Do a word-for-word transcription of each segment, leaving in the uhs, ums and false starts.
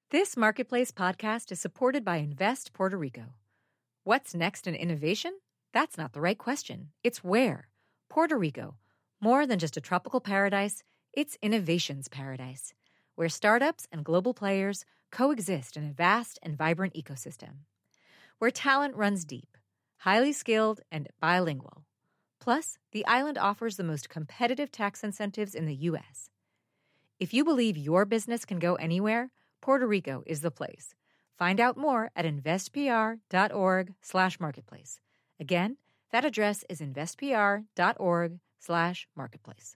This Marketplace podcast is supported by Invest Puerto Rico. What's next in innovation? That's not the right question. It's where. Puerto Rico. More than just a tropical paradise, it's innovation's paradise, where startups and global players coexist in a vast and vibrant ecosystem. Where talent runs deep, highly skilled, and bilingual. Plus, the island offers the most competitive tax incentives in the U S. If you believe your business can go anywhere, Puerto Rico is the place. Find out more at investpr.org slash marketplace. Again, that address is investpr.org slash marketplace.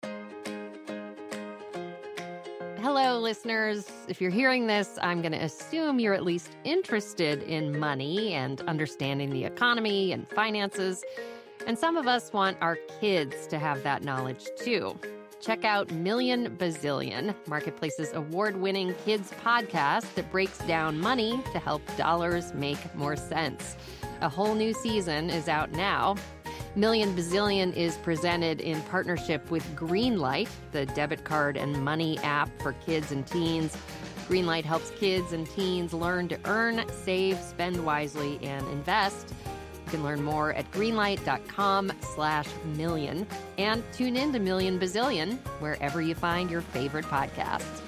Hello, listeners. If you're hearing this, I'm going to assume you're at least interested in money and understanding the economy and finances. And some of us want our kids to have that knowledge, too. Check out Million Bazillion, Marketplace's award-winning kids podcast that breaks down money to help dollars make more sense. A whole new season is out now. Million Bazillion is presented in partnership with Greenlight, the debit card and money app for kids and teens. Greenlight helps kids and teens learn to earn, save, spend wisely, and invest. You can learn more at greenlight.com slash million and tune in to Million Bazillion wherever you find your favorite podcasts.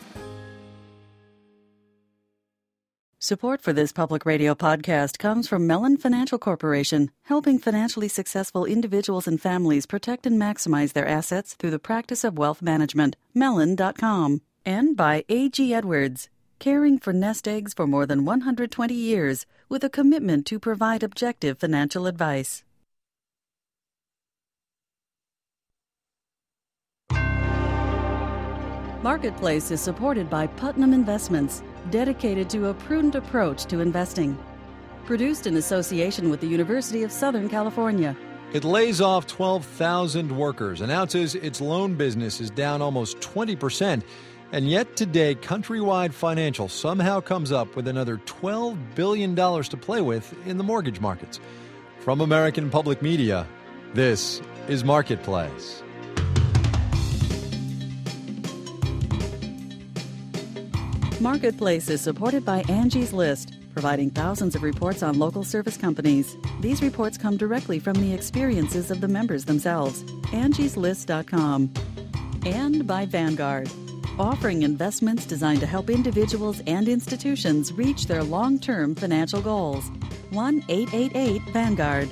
Support for this public radio podcast comes from Mellon Financial Corporation, helping financially successful individuals and families protect and maximize their assets through the practice of wealth management. Mellon dot com. And by A G Edwards, caring for nest eggs for more than one hundred twenty years with a commitment to provide objective financial advice. Marketplace is supported by Putnam Investments, dedicated to a prudent approach to investing. Produced in association with the University of Southern California. It lays off twelve thousand workers, announces its loan business is down almost twenty percent, and yet today, Countrywide Financial somehow comes up with another twelve billion dollars to play with in the mortgage markets. From American Public Media, this is Marketplace. Marketplace is supported by Angie's List, providing thousands of reports on local service companies. These reports come directly from the experiences of the members themselves. Angie's List dot com. And by Vanguard, offering investments designed to help individuals and institutions reach their long-term financial goals. one eight eight eight Vanguard.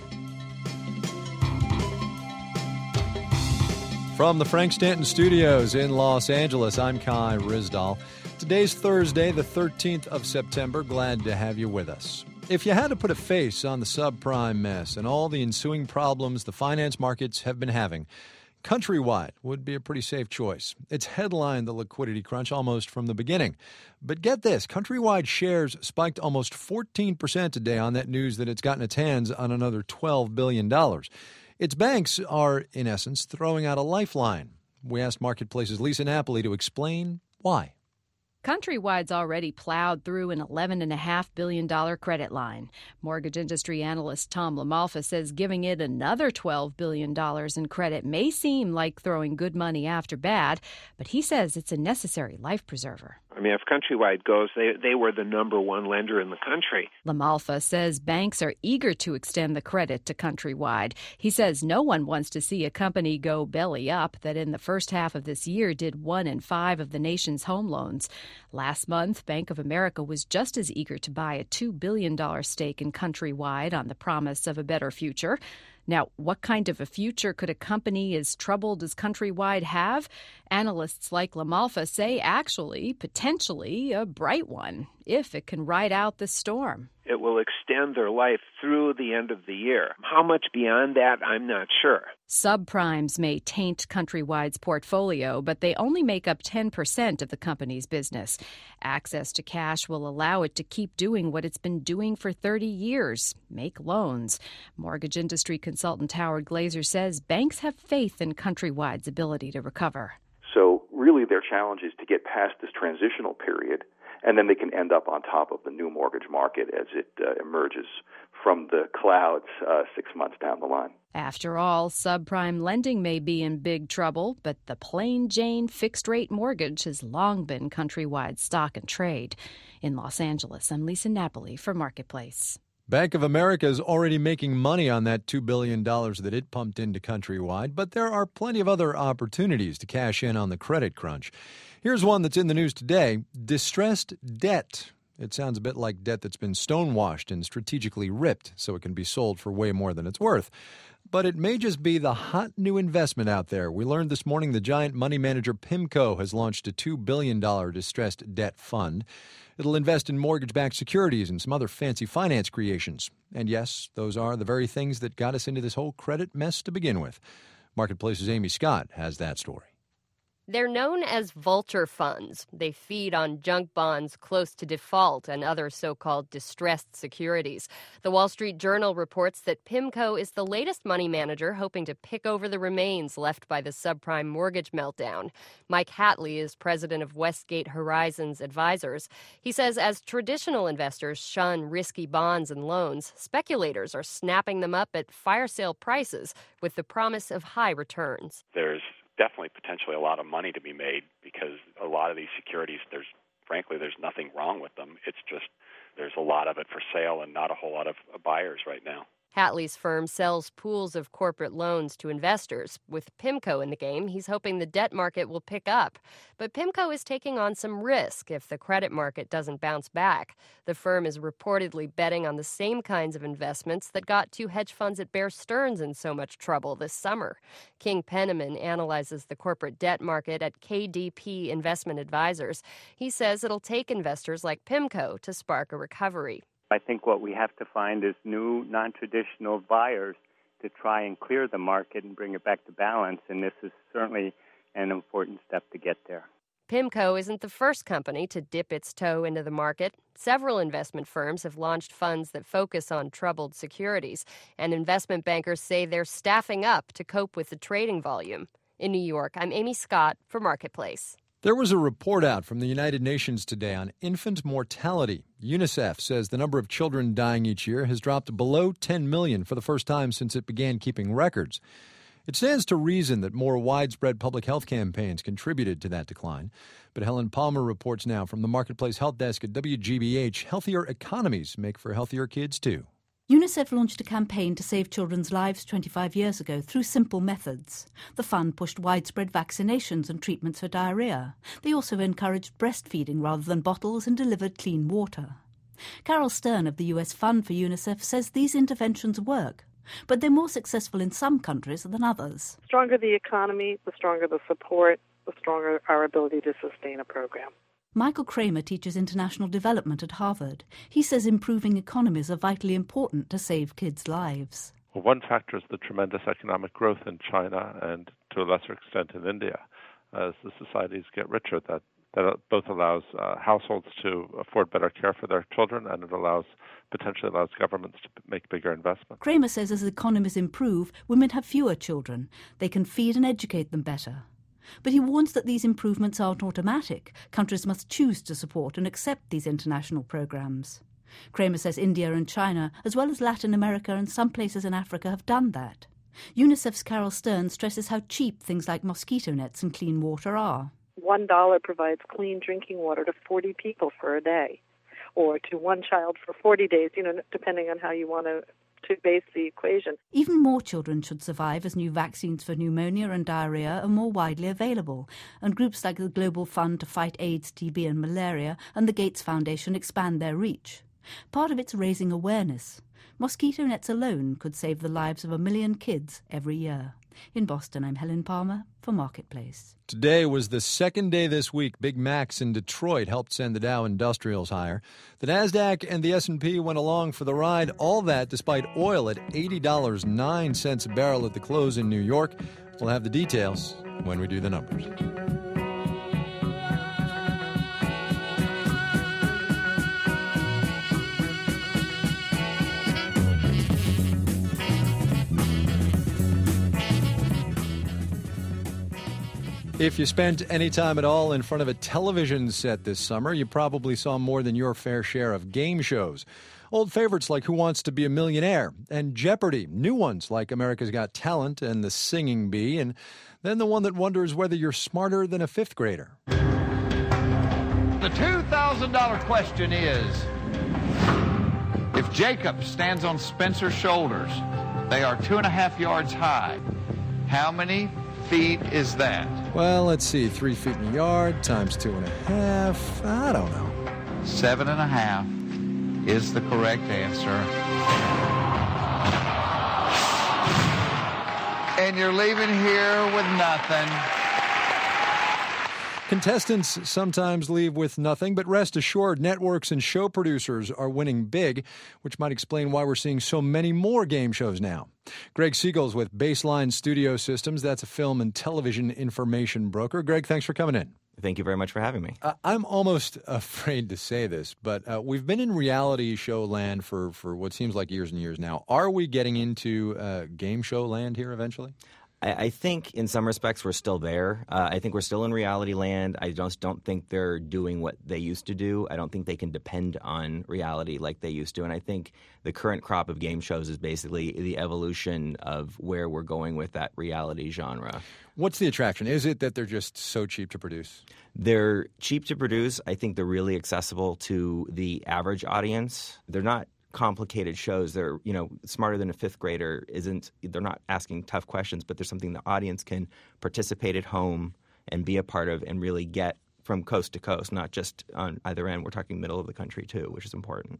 From the Frank Stanton Studios in Los Angeles, I'm Kai Ryssdal. Today's Thursday, the thirteenth of September. Glad to have you with us. If you had to put a face on the subprime mess and all the ensuing problems the finance markets have been having, Countrywide would be a pretty safe choice. It's headlined the liquidity crunch almost from the beginning. But get this, Countrywide shares spiked almost fourteen percent today on that news that it's gotten its hands on another twelve billion dollars. Its banks are, in essence, throwing out a lifeline. We asked Marketplace's Lisa Napoli to explain why. Countrywide's already plowed through an eleven point five billion dollars credit line. Mortgage industry analyst Tom LaMalfa says giving it another twelve billion dollars in credit may seem like throwing good money after bad, but he says it's a necessary life preserver. I mean, if Countrywide goes, they they were the number one lender in the country. LaMalfa says banks are eager to extend the credit to Countrywide. He says no one wants to see a company go belly up that in the first half of this year did one in five of the nation's home loans. Last month, Bank of America was just as eager to buy a two billion dollars stake in Countrywide on the promise of a better future. Now, what kind of a future could a company as troubled as Countrywide have? Analysts like LaMalfa say actually, potentially, a bright one, if it can ride out the storm. It will extend their life through the end of the year. How much beyond that, I'm not sure. Subprimes may taint Countrywide's portfolio, but they only make up ten percent of the company's business. Access to cash will allow it to keep doing what it's been doing for thirty years, make loans. Mortgage industry consultant Howard Glazer says banks have faith in Countrywide's ability to recover. So really their challenge is to get past this transitional period, and then they can end up on top of the new mortgage market as it uh, emerges from the clouds uh, six months down the line. After all, subprime lending may be in big trouble, but the plain Jane fixed-rate mortgage has long been countrywide stock and trade. In Los Angeles, I'm Lisa Napoli for Marketplace. Bank of America is already making money on that two billion dollars that it pumped into Countrywide, but there are plenty of other opportunities to cash in on the credit crunch. Here's one that's in the news today: distressed debt. It sounds a bit like debt that's been stonewashed and strategically ripped so it can be sold for way more than it's worth. But it may just be the hot new investment out there. We learned this morning the giant money manager PIMCO has launched a two billion dollars distressed debt fund. It'll invest in mortgage-backed securities and some other fancy finance creations. And yes, those are the very things that got us into this whole credit mess to begin with. Marketplace's Amy Scott has that story. They're known as vulture funds. They feed on junk bonds close to default and other so-called distressed securities. The Wall Street Journal reports that PIMCO is the latest money manager hoping to pick over the remains left by the subprime mortgage meltdown. Mike Hatley is president of Westgate Horizons Advisors. He says as traditional investors shun risky bonds and loans, speculators are snapping them up at fire sale prices with the promise of high returns. There's definitely potentially a lot of money to be made because a lot of these securities, there's frankly, there's nothing wrong with them. It's just there's a lot of it for sale and not a whole lot of buyers right now. Hatley's firm sells pools of corporate loans to investors. With PIMCO in the game, he's hoping the debt market will pick up. But PIMCO is taking on some risk if the credit market doesn't bounce back. The firm is reportedly betting on the same kinds of investments that got two hedge funds at Bear Stearns in so much trouble this summer. King Penniman analyzes the corporate debt market at K D P Investment Advisors. He says it'll take investors like PIMCO to spark a recovery. I think what we have to find is new, non-traditional buyers to try and clear the market and bring it back to balance, and this is certainly an important step to get there. PIMCO isn't the first company to dip its toe into the market. Several investment firms have launched funds that focus on troubled securities, and investment bankers say they're staffing up to cope with the trading volume. In New York, I'm Amy Scott for Marketplace. There was a report out from the United Nations today on infant mortality. UNICEF says the number of children dying each year has dropped below ten million for the first time since it began keeping records. It stands to reason that more widespread public health campaigns contributed to that decline. But Helen Palmer reports now from the Marketplace Health Desk at W G B H, healthier economies make for healthier kids, too. UNICEF launched a campaign to save children's lives twenty-five years ago through simple methods. The fund pushed widespread vaccinations and treatments for diarrhea. They also encouraged breastfeeding rather than bottles and delivered clean water. Carol Stern of the U S Fund for UNICEF says these interventions work, but they're more successful in some countries than others. The stronger the economy, the stronger the support, the stronger our ability to sustain a program. Michael Kramer teaches international development at Harvard. He says improving economies are vitally important to save kids' lives. Well, one factor is the tremendous economic growth in China and, to a lesser extent, in India. As the societies get richer, that, that both allows uh, households to afford better care for their children, and it allows potentially allows governments to make bigger investments. Kramer says as economies improve, women have fewer children. They can feed and educate them better. But he warns that these improvements aren't automatic. Countries must choose to support and accept these international programs. Kramer says India and China, as well as Latin America and some places in Africa, have done that. UNICEF's Carol Stern stresses how cheap things like mosquito nets and clean water are. One dollar provides clean drinking water to forty people for a day, or to one child for forty days, you know, depending on how you want to to base the equation. Even more children should survive as new vaccines for pneumonia and diarrhea are more widely available, and groups like the Global Fund to Fight AIDS, T B and Malaria and the Gates Foundation expand their reach. Part of it's raising awareness. Mosquito nets alone could save the lives of a million kids every year. In Boston, I'm Helen Palmer for Marketplace. Today was the second day this week Big Macs in Detroit helped send the Dow Industrials higher. The NASDAQ and the S and P went along for the ride, all that despite oil at eighty dollars and nine cents a barrel at the close in New York. We'll have the details when we do the numbers. If you spent any time at all in front of a television set this summer, you probably saw more than your fair share of game shows. Old favorites like Who Wants to Be a Millionaire and Jeopardy! New ones like America's Got Talent and The Singing Bee, and then the one that wonders whether you're smarter than a fifth grader. The two thousand dollars question is, if Jacob stands on Spencer's shoulders, they are two and a half yards high. How many feet is that? Well, let's see. Three feet in a yard times two and a half. I don't know. Seven and a half is the correct answer. And you're leaving here with nothing. Contestants sometimes leave with nothing, but rest assured, networks and show producers are winning big, which might explain why we're seeing so many more game shows now. Greg Siegel's with Baseline Studio Systems. That's a film and television information broker. Greg, thanks for coming in. Thank you very much for having me. Uh, I'm almost afraid to say this, but uh, we've been in reality show land for, for what seems like years and years now. Are we getting into uh, game show land here eventually? I think in some respects we're still there. Uh, I think we're still in reality land. I just don't think they're doing what they used to do. I don't think they can depend on reality like they used to. And I think the current crop of game shows is basically the evolution of where we're going with that reality genre. What's the attraction? Is it that they're just so cheap to produce? They're cheap to produce. I think they're really accessible to the average audience. They're not complicated shows. They're, you know, smarter than a fifth grader isn't, they're not asking tough questions, but there's something the audience can participate at home and be a part of and really get from coast to coast, not just on either end. We're talking middle of the country too, which is important.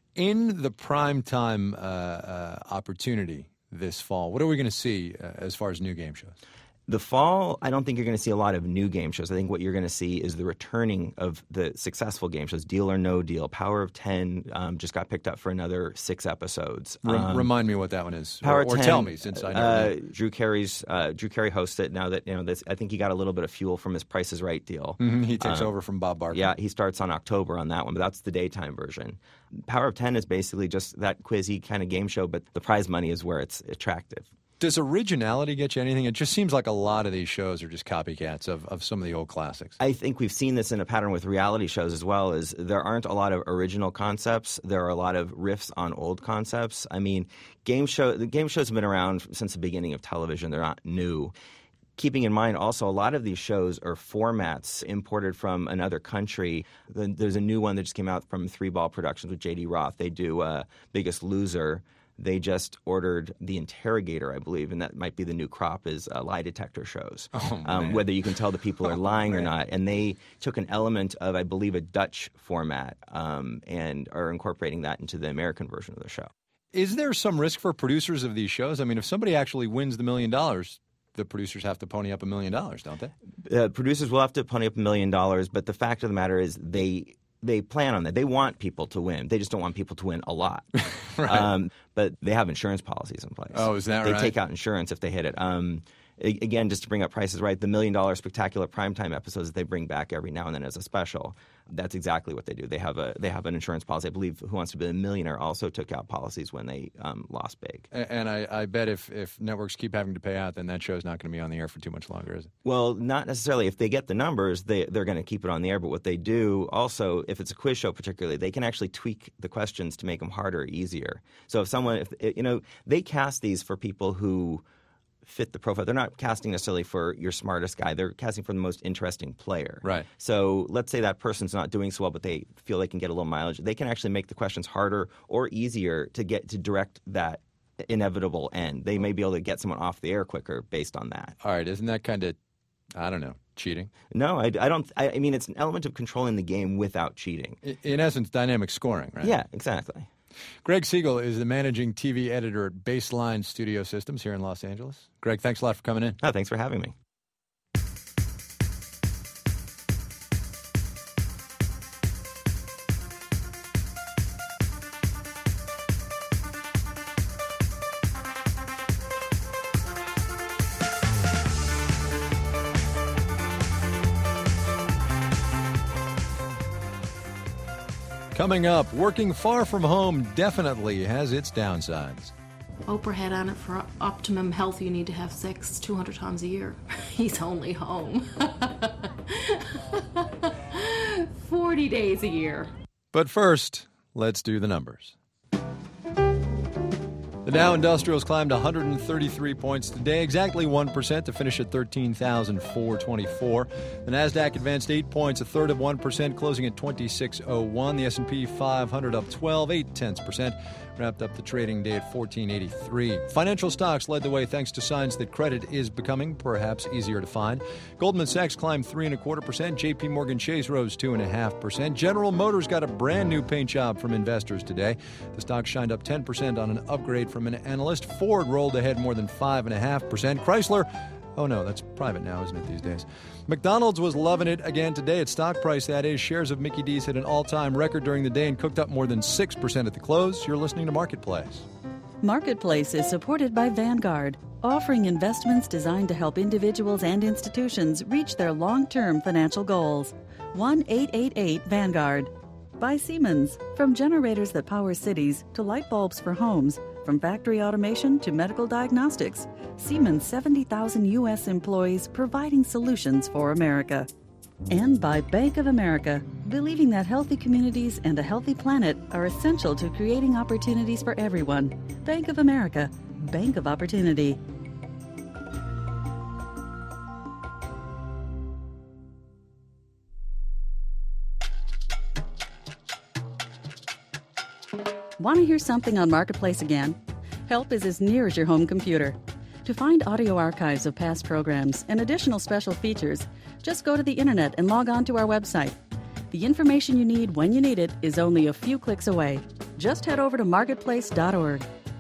In the prime time uh, uh, opportunity this fall, what are we going to see uh, as far as new game shows? The fall, I don't think you're going to see a lot of new game shows. I think what you're going to see is the returning of the successful game shows, Deal or No Deal. Power of ten um, just got picked up for another six episodes. Re- um, remind me what that one is, Power or, or ten, tell me since I know. Uh, Drew Carey's uh, Drew Carey hosts it now. That you know, this, I think he got a little bit of fuel from his Price is Right deal. Mm-hmm. He takes um, over from Bob Barker. Yeah, he starts on October on that one, but that's the daytime version. Power of ten is basically just that quizzy kind of game show, but the prize money is where it's attractive. Does originality get you anything? It just seems like a lot of these shows are just copycats of, of some of the old classics. I think we've seen this in a pattern with reality shows as well, is there aren't a lot of original concepts. There are a lot of riffs on old concepts. I mean, game show the game shows have been around since the beginning of television. They're not new. Keeping in mind also a lot of these shows are formats imported from another country. There's a new one that just came out from Three Ball Productions with J D Roth. They do uh, Biggest Loser. They just ordered The Interrogator, I believe, and that might be the new crop is uh, lie detector shows, oh, um, whether you can tell the people are oh, lying man. or not. And they took an element of, I believe, a Dutch format um, and are incorporating that into the American version of the show. Is there some risk for producers of these shows? I mean, if somebody actually wins the million dollars, the producers have to pony up a million dollars, don't they? Uh, producers will have to pony up a million dollars, but the fact of the matter is they they plan on that. They want people to win. They just don't want people to win a lot. Right. Um, but they have insurance policies in place. Oh, is that they right? They take out insurance if they hit it. Um, a- again, just to bring up prices right, the Million Dollar Spectacular primetime episodes that they bring back every now and then as a special, that's exactly what they do. They have a they have an insurance policy. I believe Who Wants to Be a Millionaire also took out policies when they um, lost big. And I, I bet if, if networks keep having to pay out, then that show's not going to be on the air for too much longer, is it? Well, not necessarily. If they get the numbers, they, they're going to keep it on the air. But what they do also, if it's a quiz show particularly, they can actually tweak the questions to make them harder or easier. So if someone, if you know, they cast these for people who fit the profile. They're not casting necessarily for your smartest guy. They're casting for the most interesting player. Right. So let's say that person's not doing so well, but they feel they can get a little mileage. They can actually make the questions harder or easier to get to direct that inevitable end. They may be able to get someone off the air quicker based on that. All right. Isn't that kind of, I don't know, cheating? No, I, I don't. I, I mean, it's an element of controlling the game without cheating. In, in essence, dynamic scoring, right? Yeah, exactly. Greg Siegel is the managing T V editor at Baseline Studio Systems here in Los Angeles. Greg, thanks a lot for coming in. Oh, thanks for having me. Coming up, working far from home definitely has its downsides. Oprah had on it, for optimum health, you need to have sex two hundred times a year. He's only home forty days a year. But first, let's do the numbers. The Dow Industrials climbed one hundred thirty-three points today, exactly one percent to finish at thirteen thousand four hundred twenty-four. The Nasdaq advanced eight points, a third of one percent, closing at twenty-six oh one. The S and P five hundred up twelve, eight tenths percent, wrapped up the trading day at fourteen eighty-three. Financial stocks led the way thanks to signs that credit is becoming perhaps easier to find. Goldman Sachs climbed three and a quarter percent. J P Morgan Chase rose two and a half percent. General Motors got a brand new paint job from investors today. The stock shined up ten percent on an upgrade from an analyst. Ford rolled ahead more than five and a half percent. Chrysler, oh no, that's private now, isn't it, these days? McDonald's was loving it again today. Its stock price, that is. Shares of Mickey D's hit an all-time record during the day and cooked up more than six percent at the close. You're listening to Marketplace. Marketplace is supported by Vanguard, offering investments designed to help individuals and institutions reach their long-term financial goals. one eight eight eight Vanguard. By Siemens. From generators that power cities to light bulbs for homes, from factory automation to medical diagnostics, Siemens' seventy thousand U S employees providing solutions for America. And by Bank of America, believing that healthy communities and a healthy planet are essential to creating opportunities for everyone. Bank of America, Bank of Opportunity. Want to hear something on Marketplace again? Help is as near as your home computer. To find audio archives of past programs and additional special features, just go to the internet and log on to our website. The information you need when you need it is only a few clicks away. Just head over to marketplace dot org.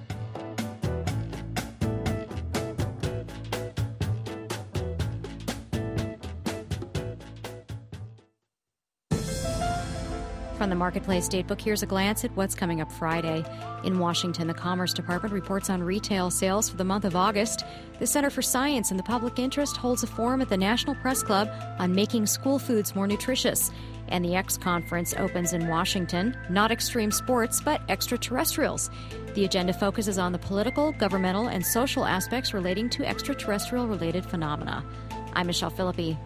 From the Marketplace Datebook, here's a glance at what's coming up Friday. In Washington, the Commerce Department reports on retail sales for the month of August. The Center for Science and the Public Interest holds a forum at the National Press Club on making school foods more nutritious. And the X Conference opens in Washington, not extreme sports, but extraterrestrials. The agenda focuses on the political, governmental, and social aspects relating to extraterrestrial-related phenomena. I'm Michelle Philippi.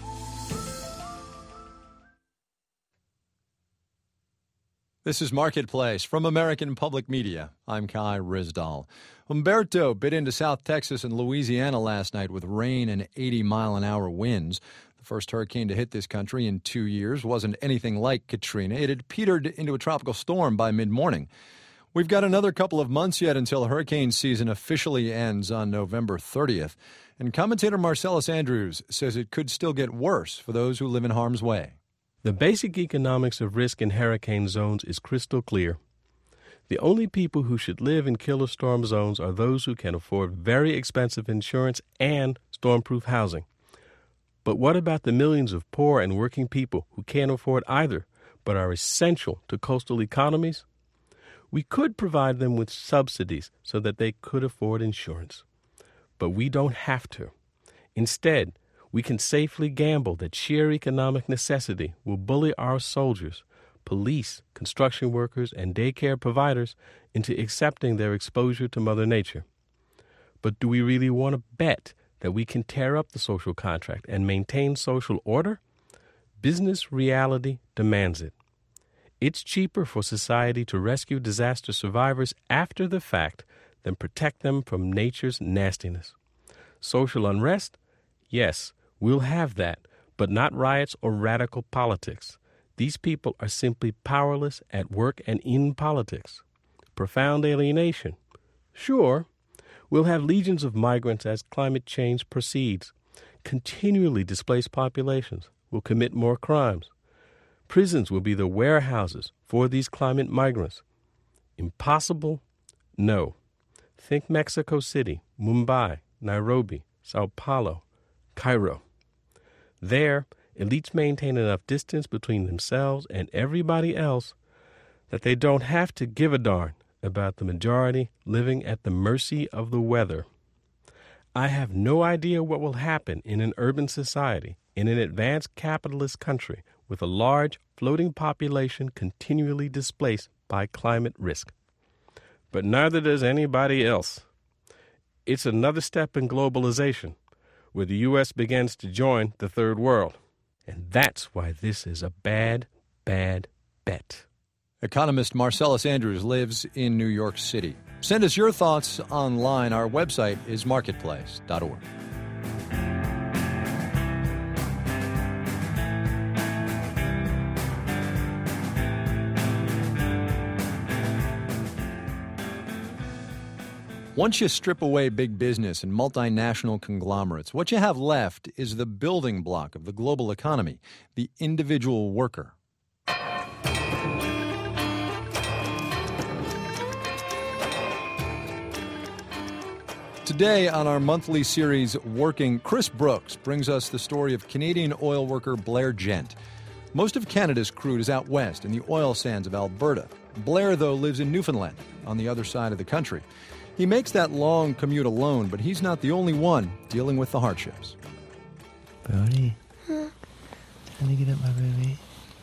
This is Marketplace from American Public Media. I'm Kai Rizdal. Humberto bit into South Texas and Louisiana last night with rain and eighty mile an hour winds. The first hurricane to hit this country in two years wasn't anything like Katrina. It had petered into a tropical storm by mid-morning. We've got another couple of months yet until hurricane season officially ends on November thirtieth. And commentator Marcellus Andrews says it could still get worse for those who live in harm's way. The basic economics of risk in hurricane zones is crystal clear. The only people who should live in killer storm zones are those who can afford very expensive insurance and storm-proof housing. But what about the millions of poor and working people who can't afford either, but are essential to coastal economies? We could provide them with subsidies so that they could afford insurance. But we don't have to. Instead, we can safely gamble that sheer economic necessity will bully our soldiers, police, construction workers, and daycare providers into accepting their exposure to Mother Nature. But do we really want to bet that we can tear up the social contract and maintain social order? Business reality demands it. It's cheaper for society to rescue disaster survivors after the fact than protect them from nature's nastiness. Social unrest? Yes. We'll have that, but not riots or radical politics. These people are simply powerless at work and in politics. Profound alienation? Sure. We'll have legions of migrants as climate change proceeds. Continually displaced populations will commit more crimes. Prisons will be the warehouses for these climate migrants. Impossible? No. Think Mexico City, Mumbai, Nairobi, Sao Paulo, Cairo. There, elites maintain enough distance between themselves and everybody else that they don't have to give a darn about the majority living at the mercy of the weather. I have no idea what will happen in an urban society, in an advanced capitalist country with a large floating population continually displaced by climate risk. but neither does anybody else. It's another step in globalization, where the U S begins to join the third world. And that's why this is a bad, bad bet. Economist Marcellus Andrews lives in New York City. Send us your thoughts online. Our website is marketplace dot org. Once you strip away big business and multinational conglomerates, what you have left is the building block of the global economy, the individual worker. Today on our monthly series, Working, Chris Brooks brings us the story of Canadian oil worker Blair Gent. Most of Canada's crude is out west in the oil sands of Alberta. Blair, though, lives in Newfoundland, on the other side of the country. He makes that long commute alone, but he's not the only one dealing with the hardships. Brody, huh? Can you get up, my baby?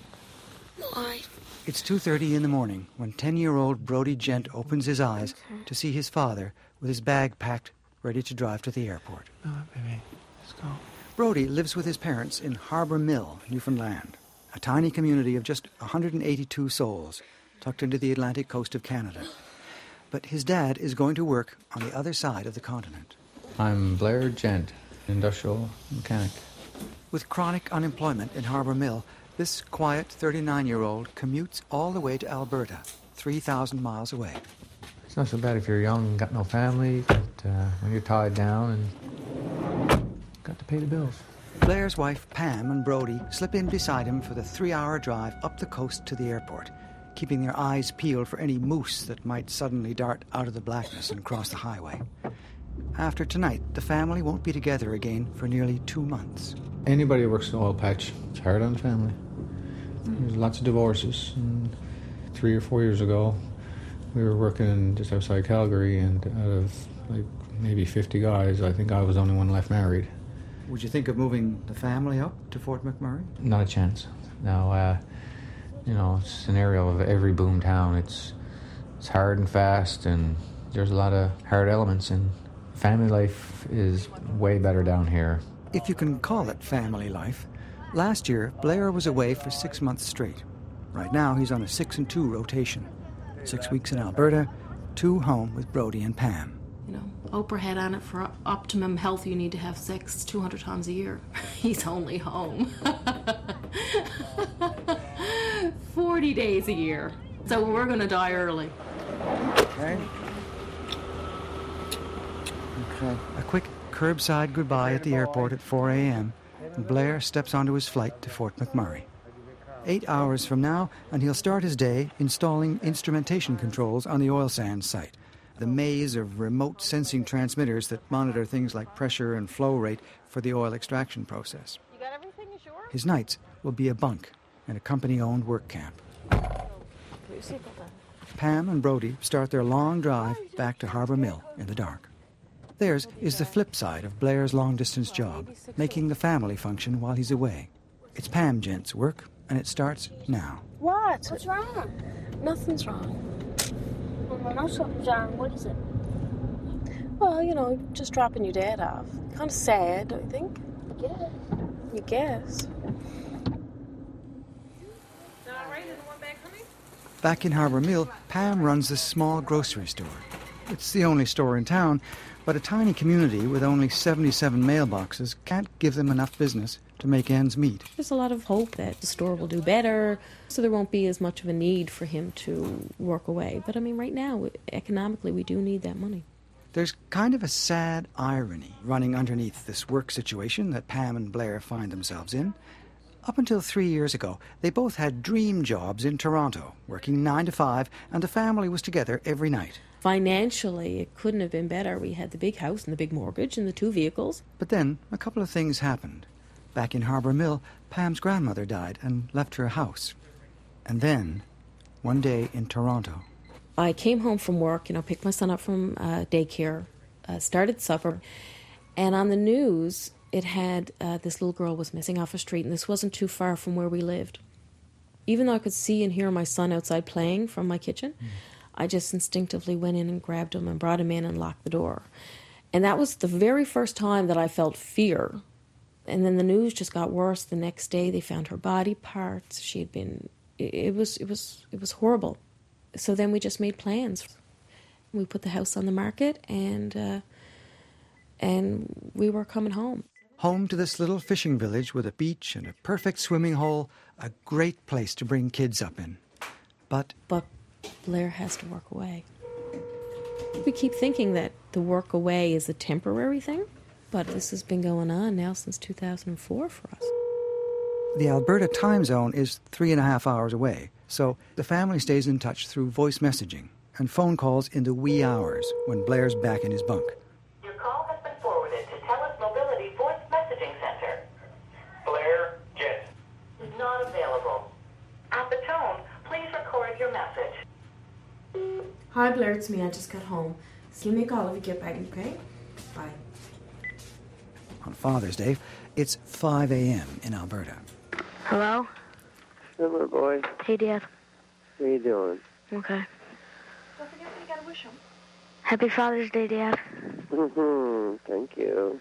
Why? It's two thirty in the morning when ten-year-old Brody Gent opens his eyes okay. to see his father with his bag packed, ready to drive to the airport. Go on, baby. Let's go. Brody lives with his parents in Harbour Mill, Newfoundland, a tiny community of just one hundred eighty-two souls, tucked into the Atlantic coast of Canada. But his dad is going to work on the other side of the continent. I'm Blair Gent, industrial mechanic. With chronic unemployment in Harbour Mill, this quiet thirty-nine-year-old commutes all the way to Alberta, three thousand miles away. It's not so bad if you're young and got no family, but uh, when you're tied down and got to pay the bills. Blair's wife, Pam, and Brody slip in beside him for the three-hour drive up the coast to the airport, keeping their eyes peeled for any moose that might suddenly dart out of the blackness and cross the highway. After tonight, the family won't be together again for nearly two months. Anybody who works in the oil patch, it's hard on the family. There's lots of divorces. And three or four years ago, we were working just outside Calgary, and out of like maybe fifty guys, I think I was the only one left married. Would you think of moving the family up to Fort McMurray? Not a chance. No, uh, you know, scenario of every boom town. It's it's hard and fast, and there's a lot of hard elements, and family life is way better down here. If you can call it family life. Last year, Blair was away for six months straight. Right now, he's on a six and two rotation. Six weeks in Alberta, two home with Brody and Pam. You know, Oprah had on it for optimum health, you need to have sex two hundred times a year. He's only home forty days a year. So we're going to die early. Okay. Okay. A quick curbside goodbye at the airport at four a.m. and Blair steps onto his flight to Fort McMurray. Eight hours from now, and he'll start his day installing instrumentation controls on the oil sands site. The maze of remote sensing transmitters that monitor things like pressure and flow rate for the oil extraction process. You got everything, you sure? His nights will be a bunk in a company-owned work camp. Pam and Brody start their long drive back to Harbour Mill in the dark. Theirs is the flip side of Blair's long-distance job, making the family function while he's away. It's Pam Gent's work, and it starts now. What? What's wrong? Nothing's wrong. Well, no, something's wrong. What is it? Well, you know, just dropping your dad off. Kind of sad, don't you think? Yeah. You guess. Back in Harbour Mill, Pam runs this small grocery store. It's the only store in town, but a tiny community with only seventy-seven mailboxes can't give them enough business to make ends meet. There's a lot of hope that the store will do better, so there won't be as much of a need for him to work away. But I mean, right now, economically, we do need that money. There's kind of a sad irony running underneath this work situation that Pam and Blair find themselves in. Up until three years ago, they both had dream jobs in Toronto, working nine to five, and the family was together every night. Financially, it couldn't have been better. We had the big house and the big mortgage and the two vehicles. But then, a couple of things happened. Back in Harbour Mill, Pam's grandmother died and left her a house. And then, one day in Toronto. I came home from work, you know, picked my son up from uh, daycare, uh, started supper, and on the news, it had uh, this little girl was missing off a street, and this wasn't too far from where we lived. Even though I could see and hear my son outside playing from my kitchen, mm. I just instinctively went in and grabbed him and brought him in and locked the door. And that was the very first time that I felt fear. And then the news just got worse. The next day they found her body parts. She had been, it, it was, it was, it was horrible. So then we just made plans. We put the house on the market, and uh, and we were coming home. Home to this little fishing village with a beach and a perfect swimming hole, a great place to bring kids up in. But... But Blair has to work away. We keep thinking that the work away is a temporary thing, but this has been going on now since two thousand four for us. The Alberta time zone is three and a half hours away, so the family stays in touch through voice messaging and phone calls in the wee hours when Blair's back in his bunk. Your call has been forwarded to TELUS Mobility Voice Messaging Center. Blair, Jet. Is not available. At the tone, please record your message. Hi Blair, it's me. I just got home. So give me a call if you get back, okay? Bye. On Father's Day, it's five a.m. in Alberta. Hello? Hello, boy. Hey, Dad. How you doing? Okay. Don't forget what you gotta wish him. Happy Father's Day, Dad. Mm-hmm. Thank you.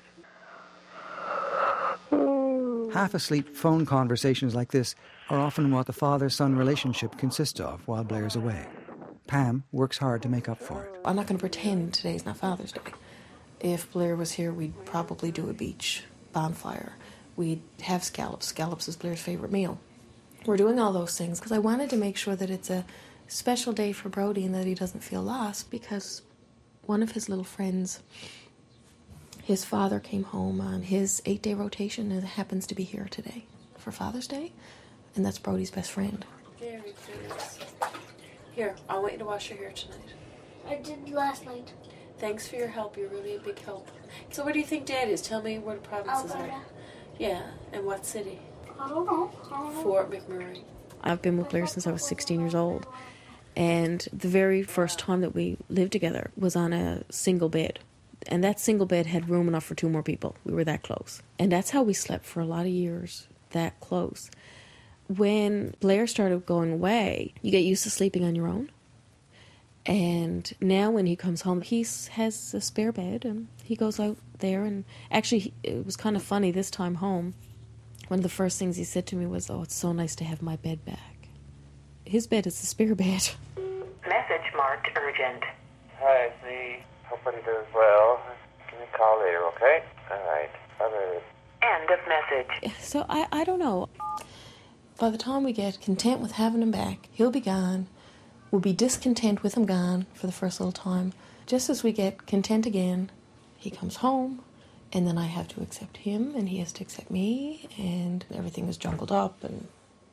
Half-asleep phone conversations like this are often what the father-son relationship consists of while Blair's away. Pam works hard to make up for it. I'm not going to pretend today's not Father's Day. If Blair was here, we'd probably do a beach bonfire. We'd have scallops. Scallops is Blair's favorite meal. We're doing all those things because I wanted to make sure that it's a special day for Brody and that he doesn't feel lost, because one of his little friends, his father came home on his eight-day rotation and happens to be here today for Father's Day, and that's Brody's best friend. Very good. Here, I want you to wash your hair tonight. I did last night. Thanks for your help. You're really a big help. So where do you think Dad is? Tell me where the provinces Alberta. are. Yeah, and what city? I don't know. I don't know. Fort McMurray. I've been with Blair since I was sixteen years old, and the very first time that we lived together was on a single bed. And that single bed had room enough for two more people. We were that close. And that's how we slept for a lot of years, that close. When Blair started going away, you get used to sleeping on your own. And now when he comes home, he has a spare bed, and he goes out there. And actually, it was kind of funny this time home. One of the first things he said to me was, "Oh, it's so nice to have my bed back." His bed is a spare bed. Message marked urgent. Hi, Z. Hope everybody does well. Give me a call later, okay? All right. Bye-bye. End of message. So I, I don't know. By the time we get content with having him back, he'll be gone. We'll be discontent with him gone for the first little time. Just as we get content again, he comes home, and then I have to accept him, and he has to accept me, and everything is jumbled up, and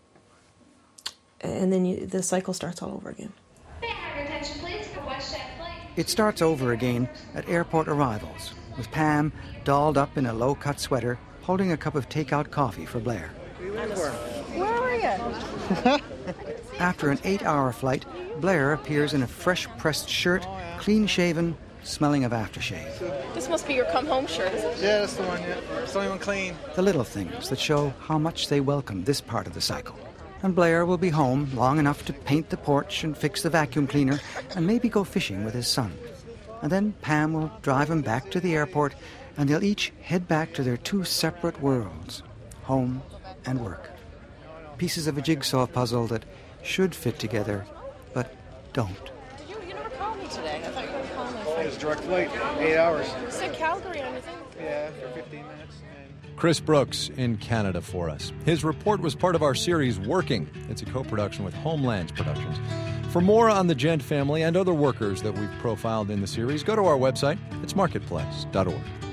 and then you, the cycle starts all over again. May I have your attention, please? Watch that flight. It starts over again at airport arrivals, with Pam dolled up in a low-cut sweater, holding a cup of takeout coffee for Blair. Where are you? After an eight-hour flight, Blair appears in a fresh-pressed shirt, clean-shaven, smelling of aftershave. This must be your come-home shirt, isn't it? Yeah, that's the one, yeah. It's the only one clean. The little things that show how much they welcome this part of the cycle. And Blair will be home long enough to paint the porch and fix the vacuum cleaner and maybe go fishing with his son. And then Pam will drive him back to the airport, and they'll each head back to their two separate worlds, home and work. Pieces of a jigsaw puzzle that should fit together, but don't. Did you, you never called me today. I thought you were going to call me. It was a direct flight, eight hours. You said Calgary on your thing. Yeah, for fifteen minutes. Chris Brooks in Canada for us. His report was part of our series Working. It's a co-production with Homelands Productions. For more on the Gent family and other workers that we've profiled in the series, go to our website. It's marketplace dot org.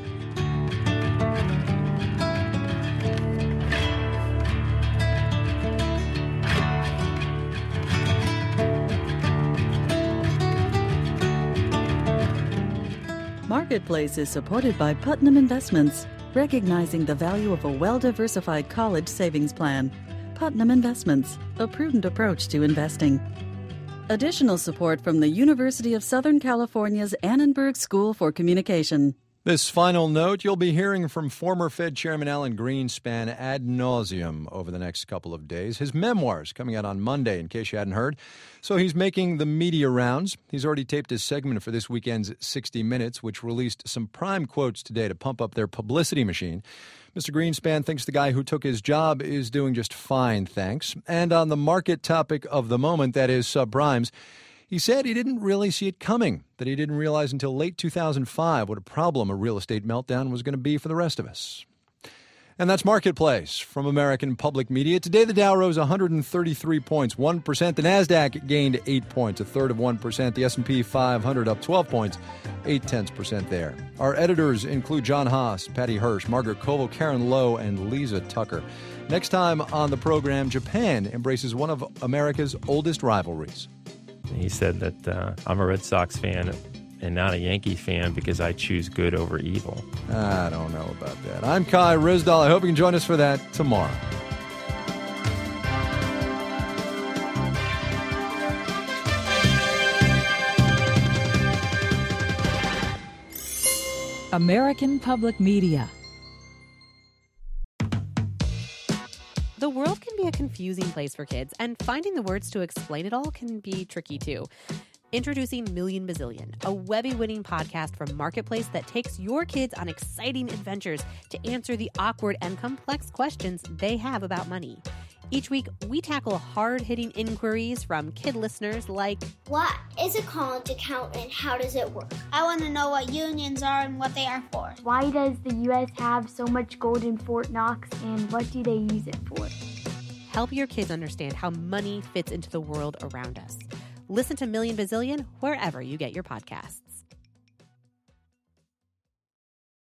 Marketplace is supported by Putnam Investments, recognizing the value of a well-diversified college savings plan. Putnam Investments, a prudent approach to investing. Additional support from the University of Southern California's Annenberg School for Communication. This final note, you'll be hearing from former Fed Chairman Alan Greenspan ad nauseum over the next couple of days. His memoir's coming out on Monday, in case you hadn't heard. So he's making the media rounds. He's already taped his segment for this weekend's sixty minutes, which released some prime quotes today to pump up their publicity machine. Mister Greenspan thinks the guy who took his job is doing just fine, thanks. And on the market topic of the moment, that is subprimes, he said he didn't really see it coming, that he didn't realize until late two thousand five what a problem a real estate meltdown was going to be for the rest of us. And that's Marketplace from American Public Media. Today, the Dow rose one hundred thirty-three points, one percent. The NASDAQ gained eight points, a third of one percent. The S and P five hundred up twelve points, eight tenths percent there. Our editors include John Haas, Patty Hirsch, Margaret Koval, Karen Lowe, and Lisa Tucker. Next time on the program, Japan embraces one of America's oldest rivalries. He said that uh, I'm a Red Sox fan and not a Yankee fan because I choose good over evil. I don't know about that. I'm Kai Ryssdal. I hope you can join us for that tomorrow. American Public Media. The world can be a confusing place for kids, and finding the words to explain it all can be tricky too. Introducing Million Bazillion, a Webby-winning podcast from Marketplace that takes your kids on exciting adventures to answer the awkward and complex questions they have about money. Each week, we tackle hard-hitting inquiries from kid listeners like, what is a college account and how does it work? I want to know what unions are and what they are for. Why does the U S have so much gold in Fort Knox, and what do they use it for? Help your kids understand how money fits into the world around us. Listen to Million Bazillion wherever you get your podcasts.